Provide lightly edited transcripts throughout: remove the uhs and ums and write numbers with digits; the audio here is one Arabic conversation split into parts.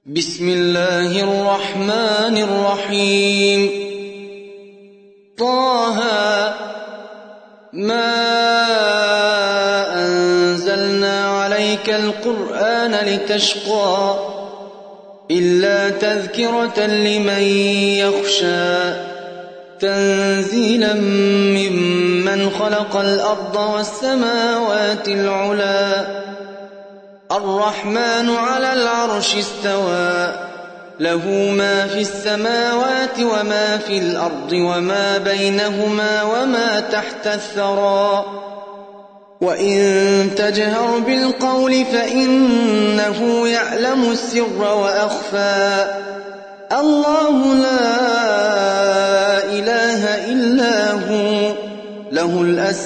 بسم الله الرحمن الرحيم طه ما أنزلنا عليك القرآن لتشقى إلا تذكرة لمن يخشى تنزيلا ممن خلق الأرض والسماوات العلى الرحمن على العرش استوى له ما في السماوات وما في الأرض وما بينهما وما تحت الثرى وإن تجهر بالقول فإنه يعلم السر وأخفى الله لا إله إلا هو له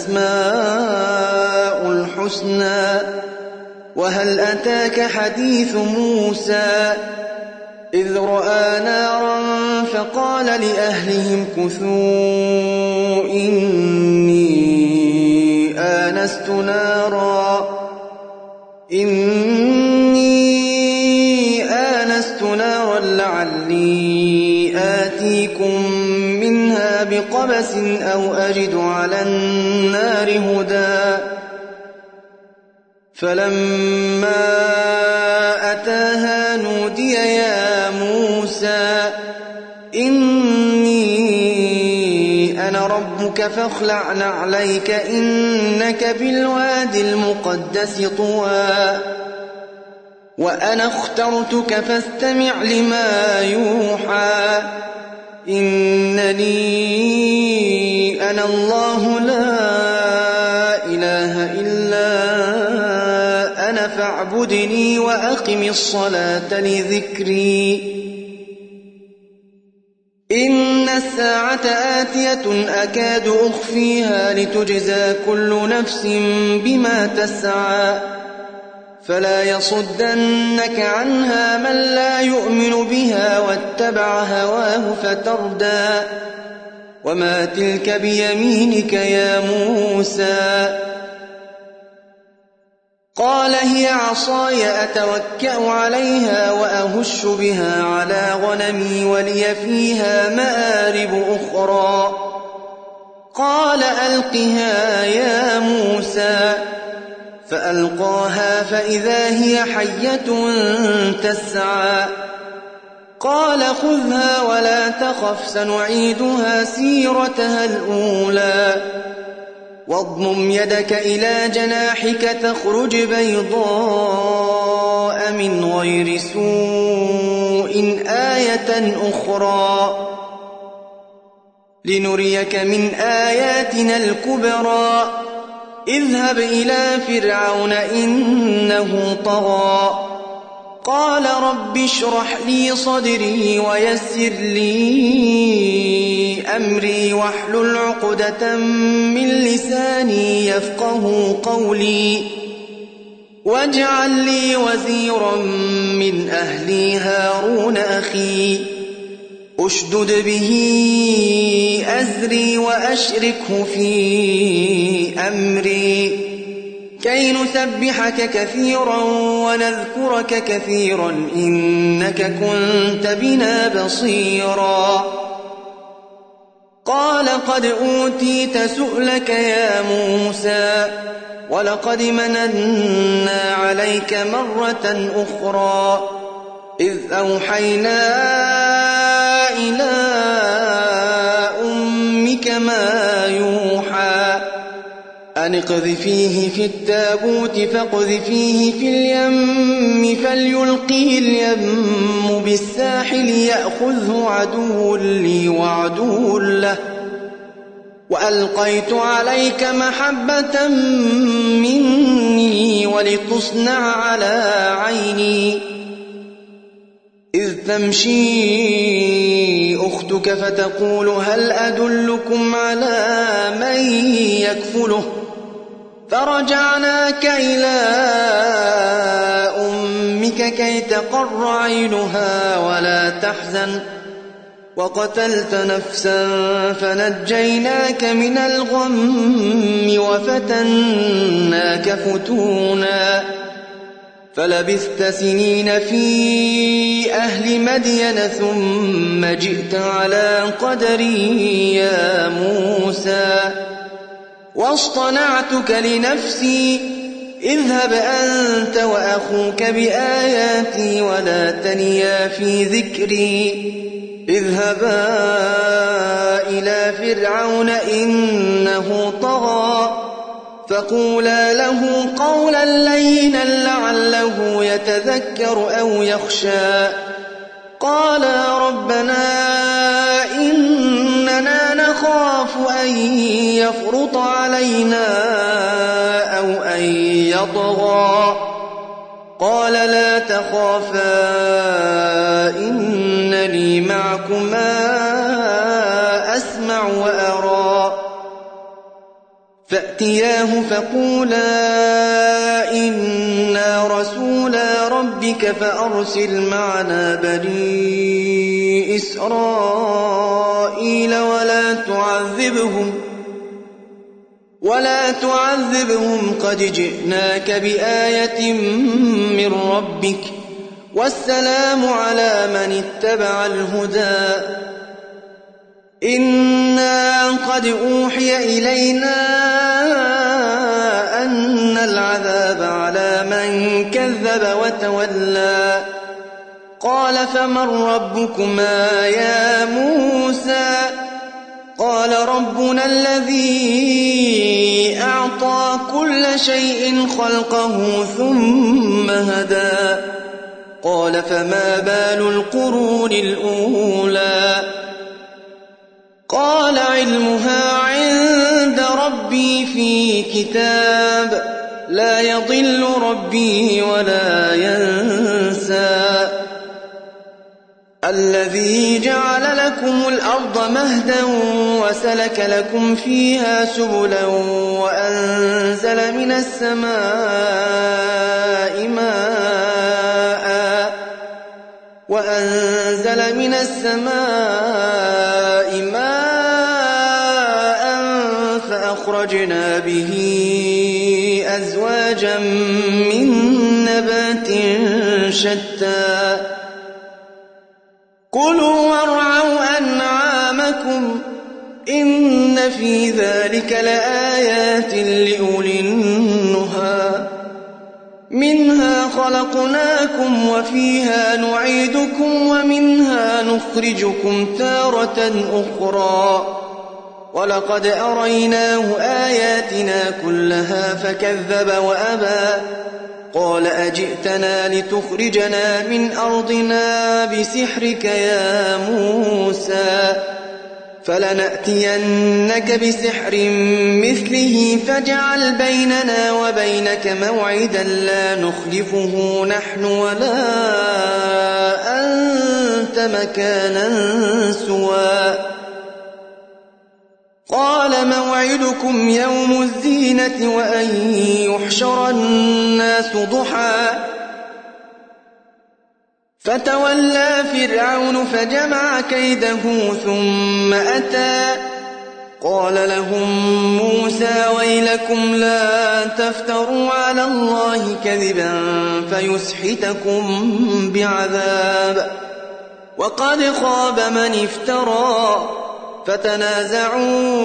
الأسماء الحسنى وهل أتاك حديث موسى إذ رأى نارا فقال لأهلهم كثوا إني آنست نارا لعلي آتيكم منها بقبس أو أجد على النار هدى فلما أتاها نودي يا موسى إني أنا ربك فاخلع نعليك إنك بالواد المقدس طوى وأنا اخترتك فاستمع لما يوحى إنني أنا الله لا إله إلا أنا فاعبدني وأقم الصلاة لذكري إن الساعة آتية أكاد أخفيها لتجزى كل نفس بما تسعى فلا يصدنك عنها من لا يؤمن بها واتبع هواه فتردى وما تلك بيمينك يا موسى قال هي عصاي أتوكأ عليها وأهش بها على غنمي ولي فيها مآرب أخرى قال ألقها يا موسى فألقاها فإذا هي حية تسعى قال خذها ولا تخف سنعيدها سيرتها الأولى واضمم يدك إلى جناحك تخرج بيضاء من غير سوء آية أخرى لنريك من آياتنا الكبرى اذهب إلى فرعون إنه طغى قال رب اشرح لي صدري ويسر لي أمري واحلل عقدة من لساني يفقه قولي واجعل لي وزيرا من أهلي هارون أخي أشدد به أزري وأشركه في أمري كي نسبحك كثيرا ونذكرك كثيرا إنك كنت بنا بصيرا قال قد أوتيت سؤلك يا موسى ولقد مننا عليك مرة أخرى إذ أوحينا إلى أمك ما يوحى أن اقذفيه في التابوت فاقذفيه في اليم فليلقه اليم بالساحل يأخذه عدو لي وعدو له وألقيت عليك محبة مني ولتصنع على عيني إذ تمشي أختك فتقول هل أدلكم على من يكفله فرجعناك إلى أمك كي تقر عينها ولا تحزن وقتلت نفسا فنجيناك من الغم وفتناك فتونا فلبثت سنين في أهل مدين ثم جئت على قدري يا موسى واصطنعتك لنفسي اذهب أنت وأخوك بآياتي ولا تنيا في ذكري اذهبا إلى فرعون إنه طغى فقولا له قولا لينا لعله يتذكر أو يخشى قالا ربنا إننا نخاف أن يفرط علينا أو أن يطغى قال لا تخافا إنني معكما أسمع وأرى فأتياه فقولا إنا رسولا ربك فأرسل معنا بني إسرائيل ولا تعذبهم قد جئناك بآية من ربك والسلام على من اتبع الهدى إنا قد أوحي إلينا أن العذاب على من كذب وتولى قال فمن ربكما يا موسى قال ربنا الذي أعطى كل شيء خلقه ثم هدى قال فما بال القرون الأولى قال علمها عند ربي في كتاب لا يضل ربي ولا ينسى الذي جعل لكم الأرض مهدا وسلك لكم فيها سبلا وأنزل من السماء ماء فأخرجنا به أزواجا من نبات شتى كلوا وارعوا أنعامكم إن في ذلك لآيات لأولي النهى منها خلقناكم وفيها نعيدكم ومنها نخرجكم تارة أخرى ولقد أريناه آياتنا كلها فكذب وأبى قال أجئتنا لتخرجنا من أرضنا بسحرك يا موسى فلنأتينك بسحر مثله فاجعل بيننا وبينك موعدا لا نخلفه نحن ولا أنت مكانا سوى قال موعدكم يوم الزينة وأن يحشر الناس ضحى فتولى فرعون فجمع كيده ثم أتى قال لهم موسى ويلكم لا تفتروا على الله كذبا فيسحتكم بعذاب وقد خاب من افترى فتنازعوا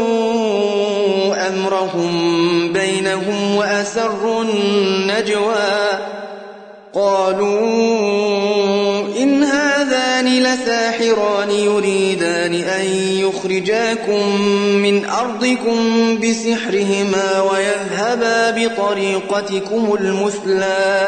أمرهم بينهم وأسروا النجوى قالوا إن هذان لساحران يريدان أن يخرجاكم من أرضكم بسحرهما ويذهبا بطريقتكم المثلى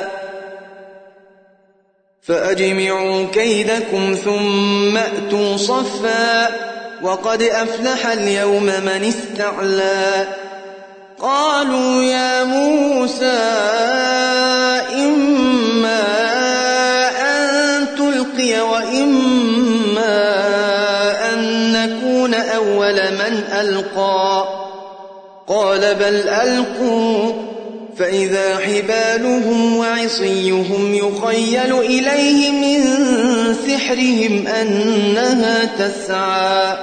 فأجمعوا كيدكم ثم أتوا صفا وقد أفلح اليوم من استعلى قالوا يا موسى إما أن تلقي وإما أن نكون أول من ألقى قال بل ألقوا فإذا حبالهم وعصيهم يخيل إليه من سحرهم أنها تسعى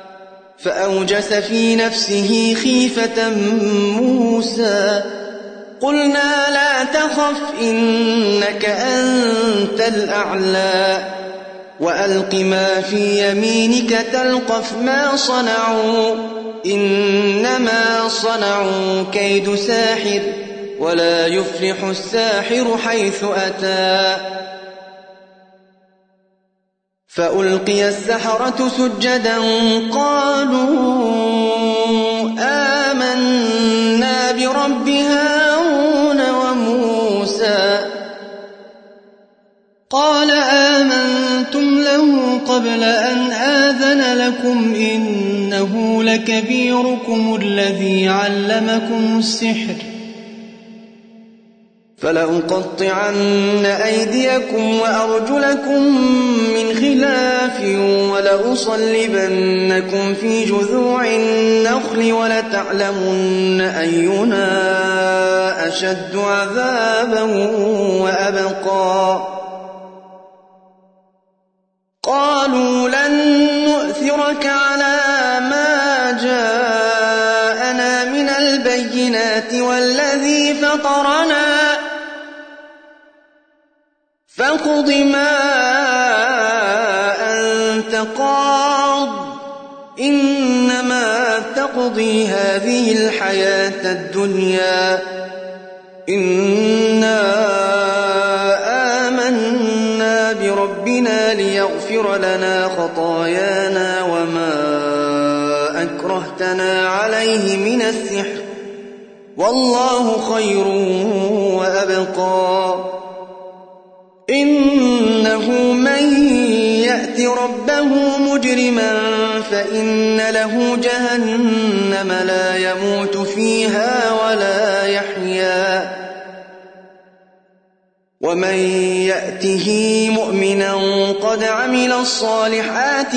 فأوجس في نفسه خيفة موسى قلنا لا تخف إنك أنت الأعلى وألق ما في يمينك تلقف ما صنعوا إنما صنعوا كيد ساحر ولا يفلح الساحر حيث أتى. فألقي السحرة سجدا قالوا آمنا برب هارون وموسى. قال آمنتم له قبل أن آذن لكم إنه لكبيركم الذي علمكم السحر فلأقطعن أيديكم وأرجلكم من خلاف ولأصلبنكم في جذوع النخل ولتعلمن أينا أشد عذابا وأبقى. قالوا لن نؤثرك على ما جاءنا من البينات والذي فطرنا فاقض ما أنت قاض إنما تقضي هذه الحياة الدنيا إنا آمنا بربنا ليغفر لنا خطايانا وما أكرهتنا عليه من السحر والله خير وأبقى. إنه من يأت ربه مجرما فإن له جهنم لا يموت فيها ولا يحيا ومن يأته مؤمنا قد عمل الصالحات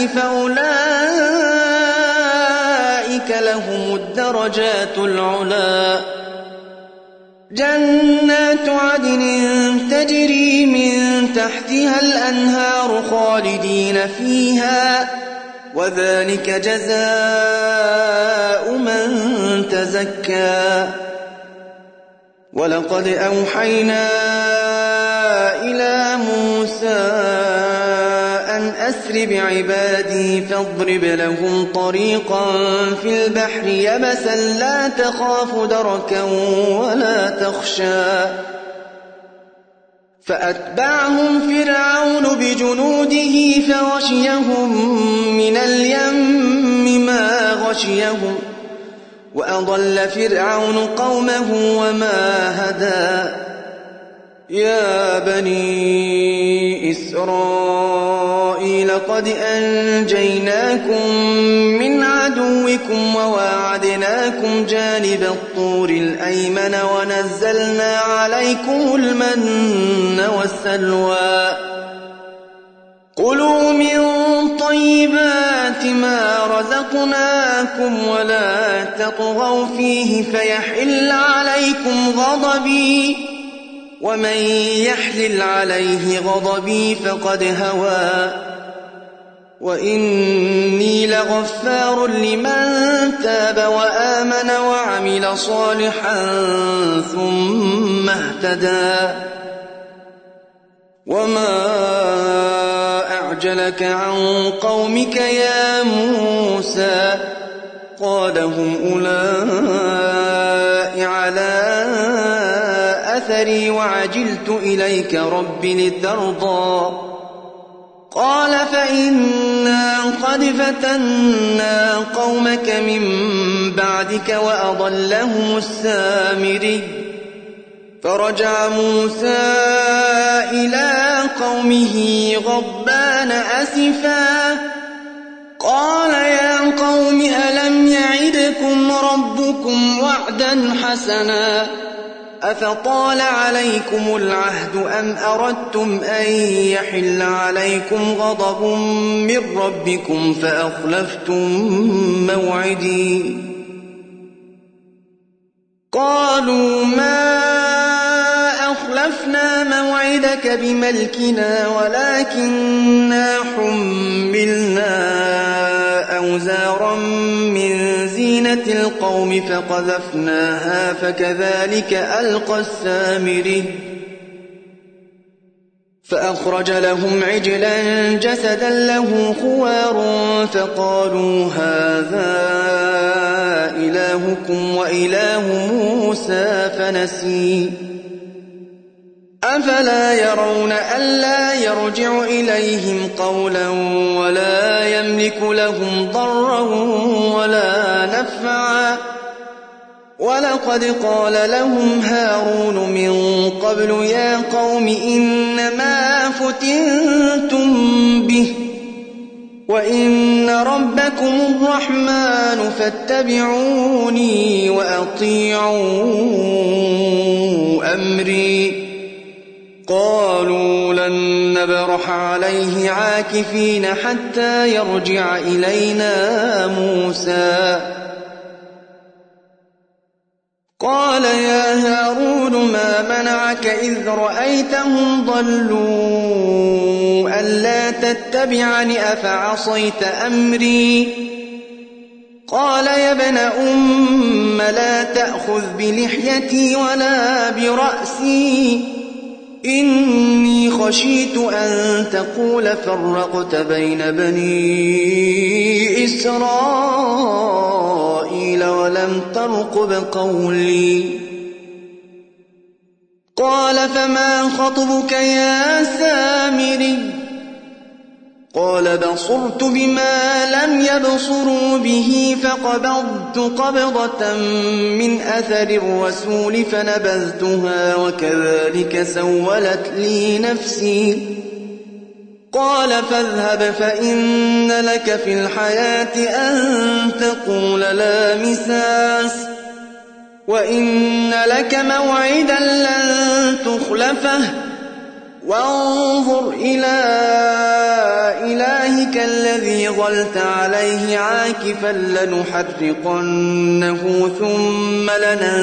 فأولئك لهم الدرجات العلى جنات عدن تجري من تحتها الأنهار خالدين فيها وذلك جزاء من تزكى. ولقد أوحينا إلى موسى أن أسر بعبادي فاضرب لهم طريقا في البحر يبسا لا تخاف دركا ولا تخشى. فأتبعهم فرعون بجنوده فغشيهم من اليم ما غشيهم وأضل فرعون قومه وما هدى. يا بني إسرائيل قد أنجيناكم من عدوكم وواعدناكم جانب الطور الأيمن ونزلنا عليكم المن والسلوى. كلوا من طيبات ما رزقناكم ولا تطغوا فيه فيحل عليكم غضبي ومن يحلل عليه غضبي فقد هوى وإني لغفار لمن تاب وآمن وعمل صالحا ثم اهتدى. وما أعجلك عن قومك يا موسى قال هم أولئك على أثري وعجلت إليك رب لترضى. قال فإنا قد فتنا قومك من بعدك وأضلهم السامري. فرجع موسى إلى قومه غضبان أسفا قال يا قوم ألم يعدكم ربكم وعدا حسنا أفطال عليكم العهد أم أردتم أن يحل عليكم غضب من ربكم فأخلفتم موعدي. قالوا ما أخلفنا موعدك بملكنا ولكننا حملنا أوزارا من زينة زينة القوم فقذفناها فكذلك ألقى السامري فأخرج لهم عجلا جسدا له خوار فقالوا هذا إلهكم وإله موسى فنسي أفلا يرون ألا يرجع إليهم قولا ولا يملك لهم ضرا ولا نفعا ولقد قال لهم هارون من قبل يا قوم إنما فتنتم به وإن ربكم الرحمن فاتبعوني وأطيعوا أمري قالوا لن نبرح عليه عاكفين حتى يرجع إلينا موسى قال يا هارون ما منعك إذ رأيتهم ضلوا ألا تتبعني أفعصيت أمري قال يا ابن أم لا تأخذ بلحيتي ولا برأسي إني خشيت أن تقول فرقت بين بني إسرائيل ولم ترقب قولي قال فما خطبك يا سامري قال بصرت بما لم يبصروا به فقبضت قبضة من أثر الرسول فنبذتها وكذلك سولت لي نفسي قال فاذهب فإن لك في الحياة أن تقول لا مساس وإن لك موعدا لن تخلفه وانظر إلى إلهك الذي ظلت عليه عاكفا لنحرقنه ثم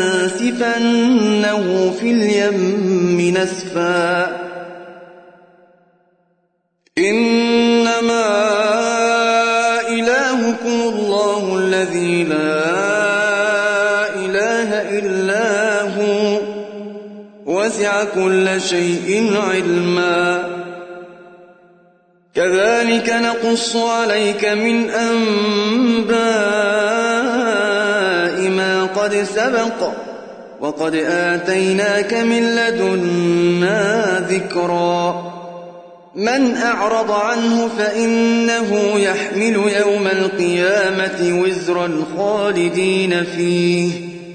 لننسفنه في اليم نسفا إنما إلهكم الله الذي لا إله إلا هو وسع كل شيء علما كذلك نقص عليك من أنباء ما قد سبق وقد آتيناك من لدنا ذكرا من أعرض عنه فإنه يحمل يوم القيامة وزرا خالدين فيه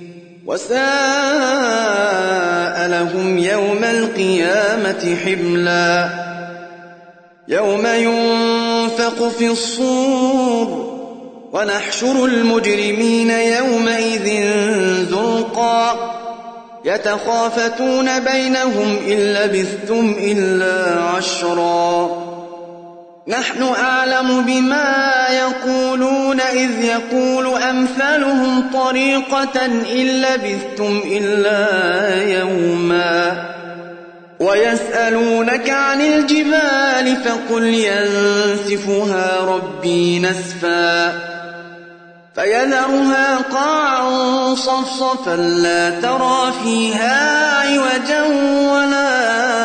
وساء لهم يوم القيامة حملا يوم ينفق في الصور ونحشر المجرمين يومئذ زرقا يتخافتون بينهم إن لبثتم إلا عشرا نحن أعلم بما يقولون إذ يقول أمثالهم طريقة إن لبثتم إلا يوما ويسألونك عن الجبال فقل ينسفها ربي نسفا فيذرها قاعا صفصفا لا ترى فيها عوجا ولا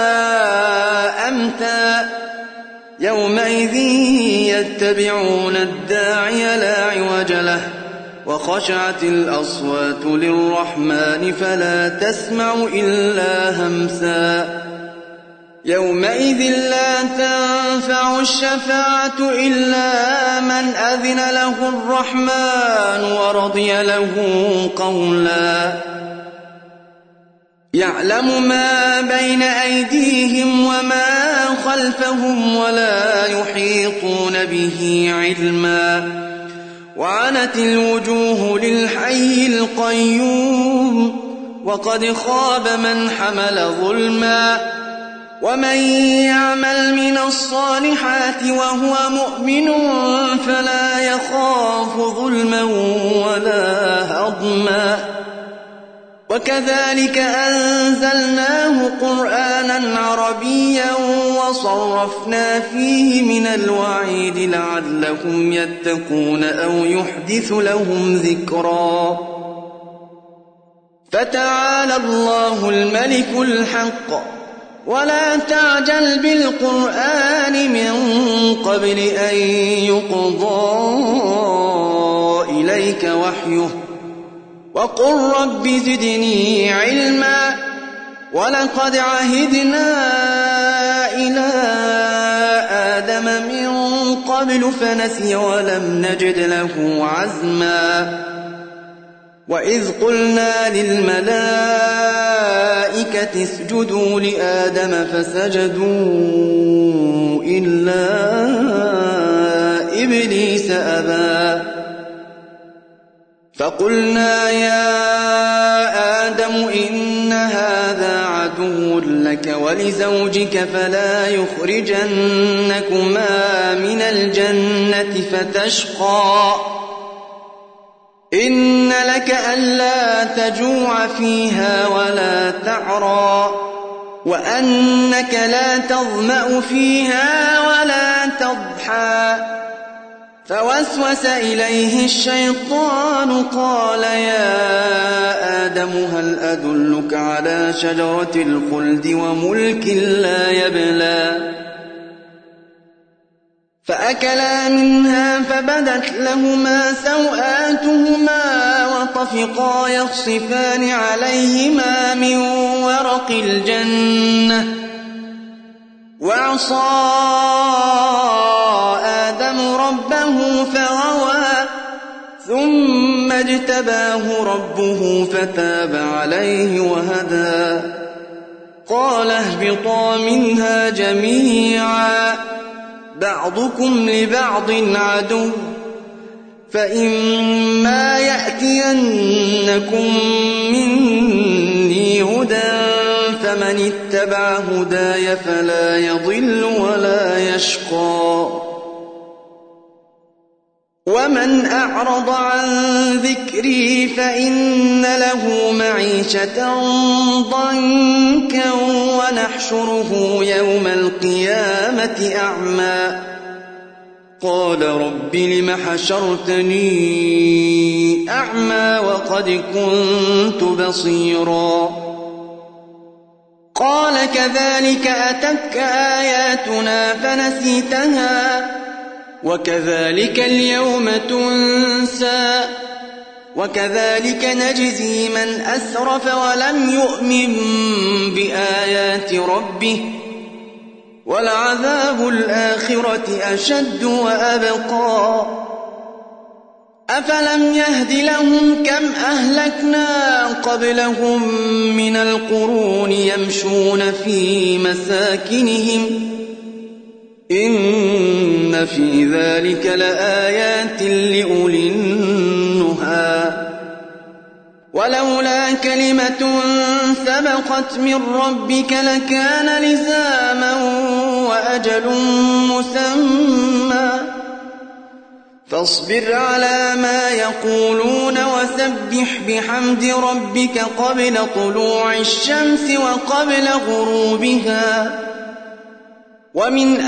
أمتا يومئذ يتبعون الداعي لا عوج له وخشعت الأصوات للرحمن فلا تسمع إلا همسا يومئذ لا تنفع الشفاعة إلا من أذن له الرحمن ورضي له قولا يعلم ما بين أيديهم وما خلفهم ولا يحيطون به علما وعنت الوجوه للحي القيوم وقد خاب من حمل ظلما ومن يعمل من الصالحات وهو مؤمن فلا يخاف ظلما ولا هضما وكذلك أنزلناه قرآنا عربيا وصرفنا فيه من الوعيد لعلهم يتقون أو يحدث لهم ذكرا فتعالى الله الملك الحق ولا تعجل بالقرآن من قبل أن يقضى إليك وحيه وقل رب زدني علما ولقد عهدنا إلى آدم من قبل فنسي ولم نجد له عزما وإذ قلنا للملائكة اسجدوا لآدم فسجدوا إلا إبليس أبى فقلنا يا آدم إن هذا عدو لك ولزوجك فلا يخرجنكما من الجنة فتشقى إن لك ألا تجوع فيها ولا تعرى وأنك لا تظمأ فيها ولا تضحى فوسوس إليه الشيطان قال يا آدم هل أدلك على شجرة الخلد وملك لا يبلى فأكلا منها فبدت لهما سوآتهما وطفقا يخصفان عليهما من ورق الجنة وعصى آدم ربه فغوى ثم اجتباه ربه فتاب عليه وهدى قال اهبطا منها جميعا بعضكم لبعض عدو فإما يأتينكم مني هدى فمن اتبع هداي فلا يضل ولا يشقى ومن أعرض عن ذكري فإن له معيشة ضنكا ونحشره يوم القيامة أعمى قال رب لم حشرتني أعمى وقد كنت بصيرا قال كذلك أتتك آياتنا فنسيتها وكذلك اليوم تنسى وكذلك نجزي من أسرف ولم يؤمن بآيات ربه ولعذاب الآخرة أشد وأبقى أفلم يهد لهم كم أهلكنا قبلهم من القرون يمشون في مساكنهم إن في ذلك لآيات لأولي النهى ولولا كلمة سبقت من ربك لكان لزاما وأجل مسمى فاصبر على ما يقولون وسبح بحمد ربك قبل طلوع الشمس وقبل غروبها ومن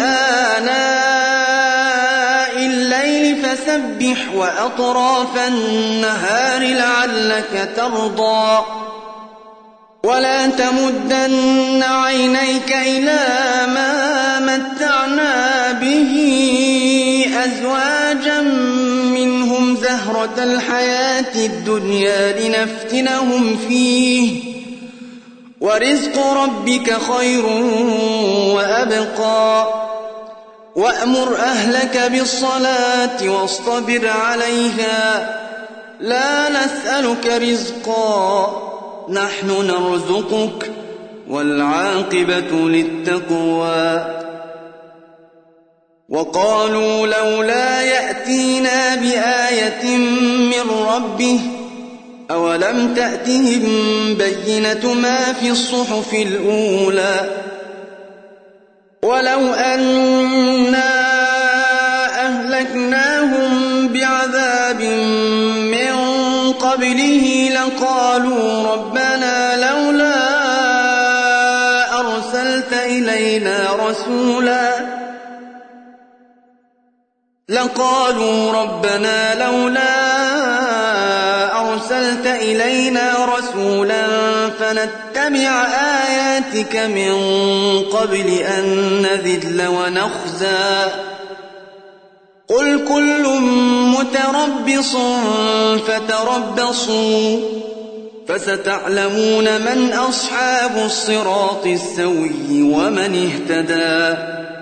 آناء الليل فسبح وأطراف النهار لعلك ترضى ولا تمدن عينيك إلى ما متعنا به أزواجا منهم زهرة الحياة الدنيا لنفتنهم فيه ورزق ربك خير وأبقى وأمر أهلك بالصلاة واصطبر عليها لا نسألك رزقا نحن نرزقك والعاقبة للتقوى وقالوا لولا يأتينا بآية من ربه أولم تأتهم بينة ما في الصحف الأولى ولو أنا أهلكناهم بعذاب من قبله لقالوا ربنا رسولا لقالوا ربنا لولا أرسلت إلينا رسولا فنتبع آياتك من قبل أن نذل ونخزى قل كل متربص فتربصوا فستعلمون من أصحاب الصراط السوي ومن اهتدى